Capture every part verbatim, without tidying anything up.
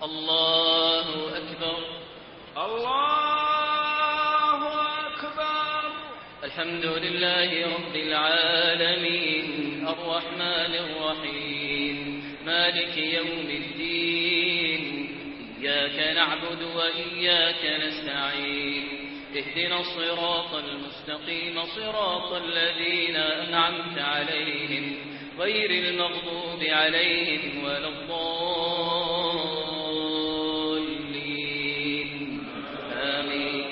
الله أكبر. الله أكبر. الحمد لله رب العالمين الرحمن الرحيم مالك يوم الدين إياك نعبد وإياك نستعين اهدنا الصراط المستقيم صراط الذين أنعمت عليهم غير المغضوب عليهم ولا الضالين آمين.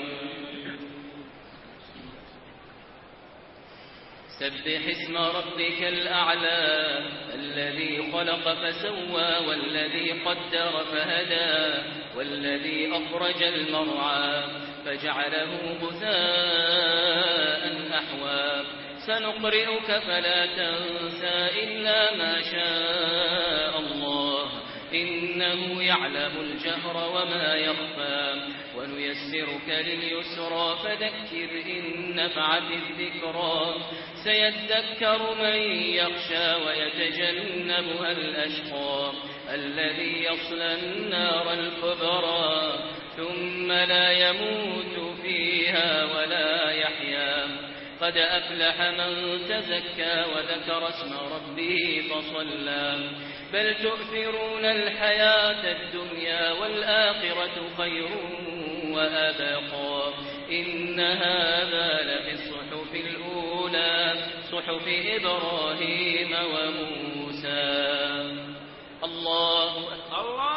سبح اسم ربك الأعلى الذي خلق فسوى والذي قدر فهدى والذي أخرج المرعى فجعله غثاء أحوى سنقرئك فلا تنسى إلا ما شاء الله إنه يعلم الجهر وما يخفى ونيسرك لليسرى فذكر إن نفعت الذكرى سيذكر من يخشى ويتجنبها الأشقى الذي يصلى النار الكبرى ثم لا يموت فيها ولا يحيا قد أفلح من تزكى وذكر اسم ربه فصلى بل تؤثرون الحياة الدنيا والآخرة خير وأبقى إن هذا لفي الصحف الأولى صحف إبراهيم وموسى. الله الله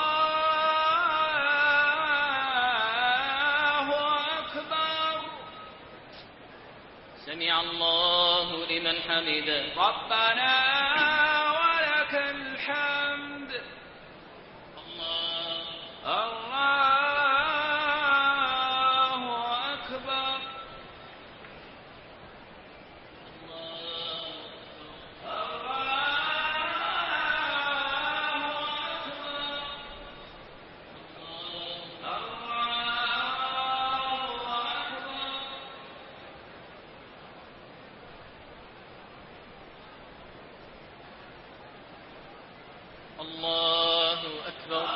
أكبر. سمع الله لمن حمده ربنا ولك الحمد. الله الله أكبر. الله أكبر.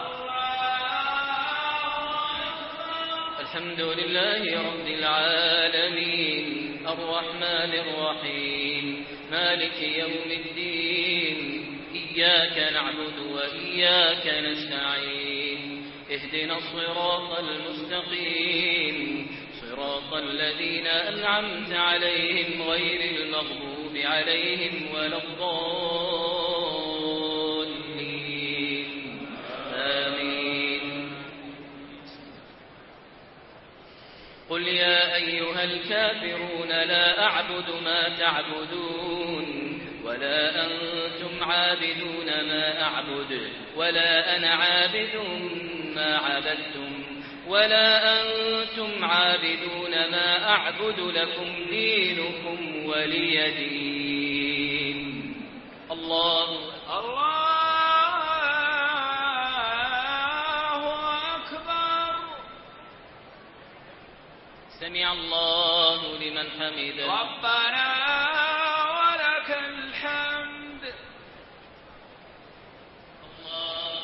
الحمد لله رب العالمين الرحمن الرحيم مالك يوم الدين إياك نعبد وإياك نستعين اهدنا الصراط المستقيم صراط الذين أنعمت عليهم غير المغضوب عليهم ولا الضالين آمين. قل يا أيها الكافرون لا أعبد ما تعبدون ولا أنتم عابدون ما أعبد ولا أنا عابد ما عبدتم ولا أنتم عابدون ما أعبد لكم دينكم ولي دين. الله الله أكبر. سمع الله لمن حمده ربنا ولك الحمد. الله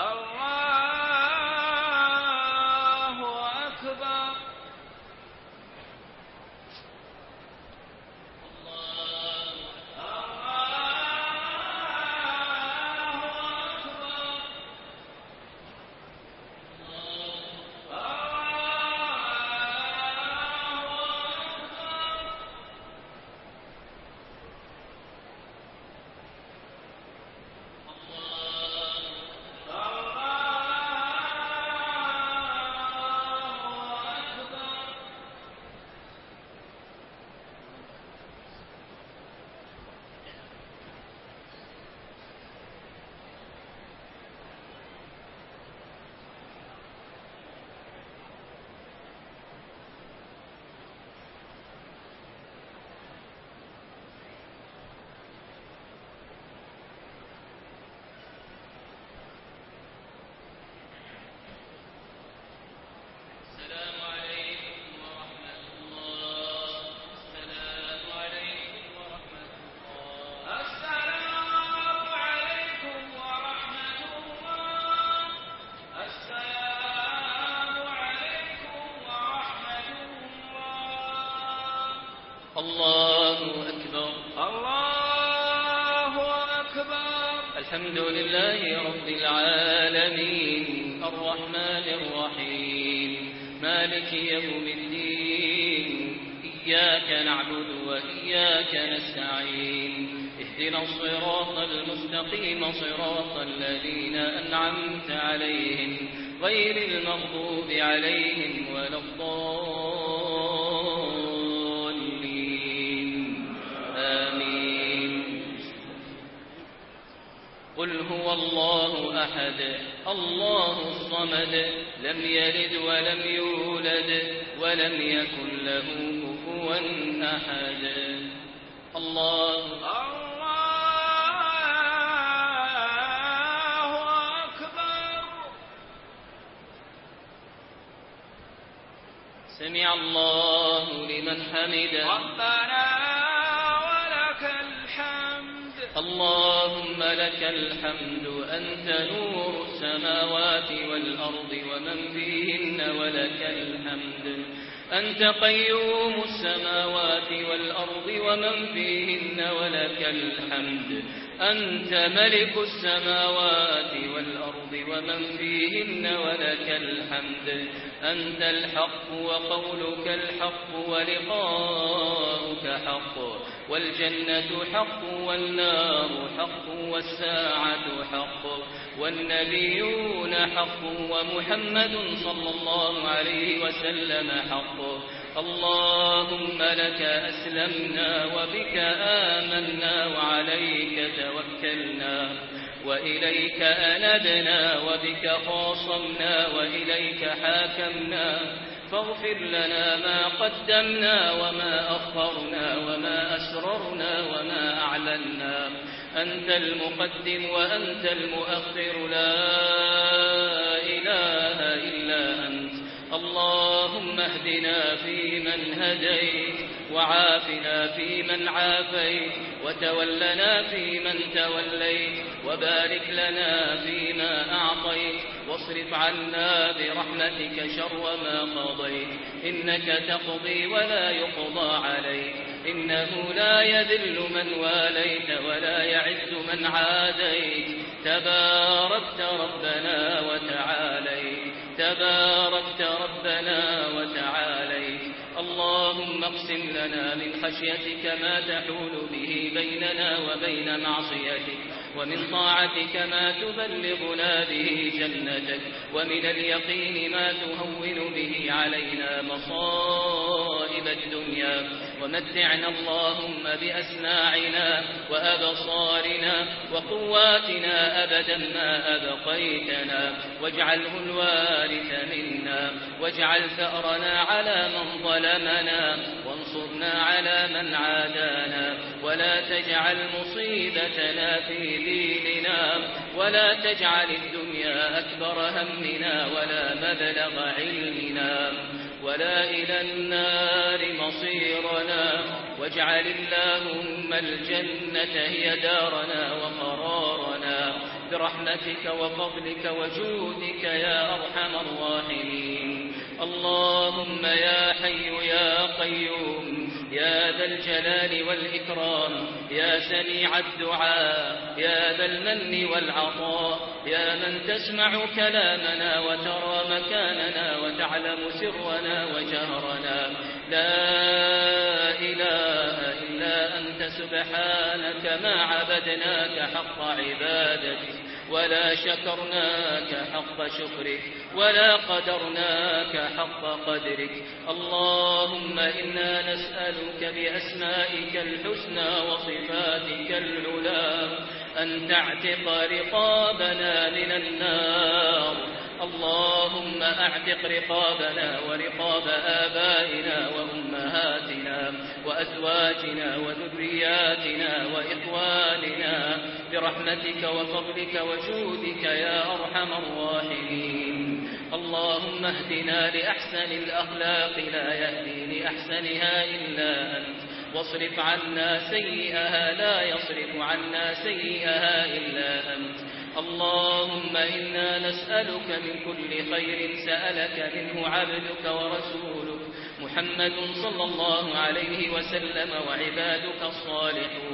الله أكبر. الله الحمد لله رب العالمين الرحمن الرحيم مالك يوم الدين إياك نعبد وإياك نستعين اهدنا الصراط المستقيم صراط الذين أنعمت عليهم غير المغضوب عليهم ولا الضالين آمين. قل هو الله أحد الله الصمد لم يلد ولم يولد ولم يكن له كفوا أحد. الله سمع الله لمن حمده ربنا ولك الحمد. اللهم لك الحمد أنت نور السماوات والأرض ومن فيهن ولك الحمد أنت قيوم السماوات والأرض ومن فيهن ولك الحمد أنت ملك السماوات والأرض ومن فيهن ولك الحمد أنت الحق وقولك الحق ولقاؤك حق والجنة حق والنار حق والساعة حق والنبيون حق ومحمد صلى الله عليه وسلم حق. اللهم لك أسلمنا وبك آمنا وعليك توكلنا وإليك أنبنا وبك خاصمنا وإليك حاكمنا فاغفر لنا ما قدمنا وما أخرنا وما أسررنا وما أعلنا أنت المقدم وأنت المؤخر لا إله إلا أنت. اللهم اهدنا فيمن هديت وعافنا فيمن عافيت وتولنا فيمن توليت وبارك لنا فيما أعطيت واصرف عنا برحمتك شر ما قضيت إنك تقضي ولا يقضى عليك إنه لا يذل من واليت ولا يعز من عاديت تباركت ربنا وتعاليت تباركت ربنا وتعاليت. اللهم اقسم لنا من خشيتك ما تحول به بيننا وبين معصيتك ومن طاعتك ما تبلغنا به جنتك ومن اليقين ما تهون به علينا مصائب الدنيا ومتعنا اللهم بأسماعنا وأبصارنا وقواتنا أبدا ما أبقيتنا واجعله الوارث منا واجعل ثأرنا على من ظلمنا وانصرنا على من عادانا ولا تجعل مصيبتنا في ديننا ولا تجعل الدنيا أكبر همنا ولا مبلغ علمنا ولا إلى النار مصيرنا واجعل اللهم الجنة هي دارنا وقرارنا برحمتك وفضلك وجودك يا أرحم الراحمين. اللهم يا حي يا قيوم يا ذا الجلال والإكرام يا سميع الدعاء يا ذا المن والعطاء يا من تسمع كلامنا وترى مكاننا وتعلم سرنا وجهرنا لا إله إلا أنت سبحانك ما عبدناك حق عبادتك ولا شكرناك حق شكرك ولا قدرناك حق قدرك. اللهم إنا نسألك بأسمائك الحسنى وصفاتك العلى أن تعتق رقابنا من النار. اللهم أعتق رقابنا ورقاب آبائنا وأمهاتنا وأزواجنا وذرياتنا وإخواننا برحمتك وفضلك وجودك يا أرحم الراحمين. اللهم اهدنا لأحسن الأخلاق لا يهدي لأحسنها إلا أنت واصرف عنا سيئها لا يصرف عنا سيئها إلا أنت. اللهم إنا نسألك من كل خير سألك منه عبدك ورسولك محمد صلى الله عليه وسلم وعبادك الصالحون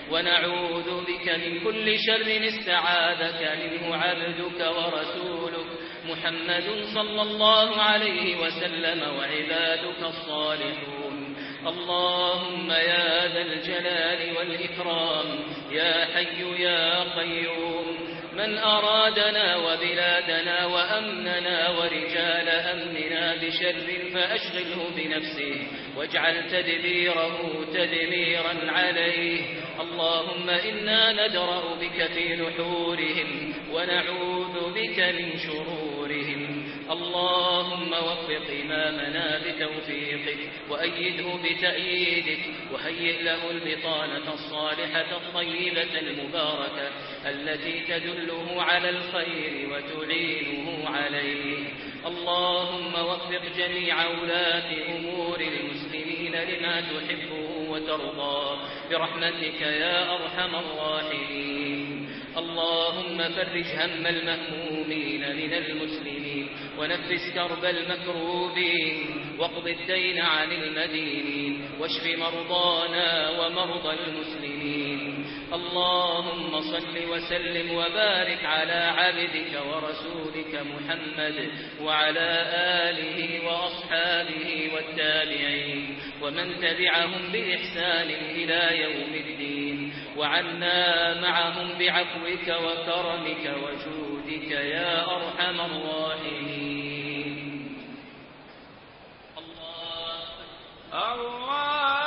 ونعوذ بك من كل شر استعاذك منه عبدك ورسولك محمد صلى الله عليه وسلم وعبادك الصالحون. اللهم يا ذا الجلال والإكرام يا حي يا قيوم، من أرادنا وبلادنا وأمننا ورجال أمننا بشر فأشغله بنفسه واجعل تدبيره تدميرا عليه. اللهم إنا ندرأ بك في نحورهم ونعوذ بك من شرورهم. اللهم وفق إمامنا بتوفيقك وأيده بتأييدك وهيئ له البطانة الصالحة الطيبة المباركة التي تدله على الخير وتعينه عليه. اللهم وفق جميع ولاة أمور المسلمين لما تحبه وترضى برحمتك يا أرحم الراحمين. اللهم فرج هم المهمومين من المسلمين ونفس كرب المكروبين واقض الدين عن المدينين واشف مرضانا ومرضى المسلمين. اللهم صل وسلم وبارك على عبدك ورسولك محمد وعلى آله وأصحابه والتابعين ومن تبعهم بإحسان إلى يوم الدين، وعنا معهم بعفوك وكرمك وجودك يا أرحم الراحمين. الله الله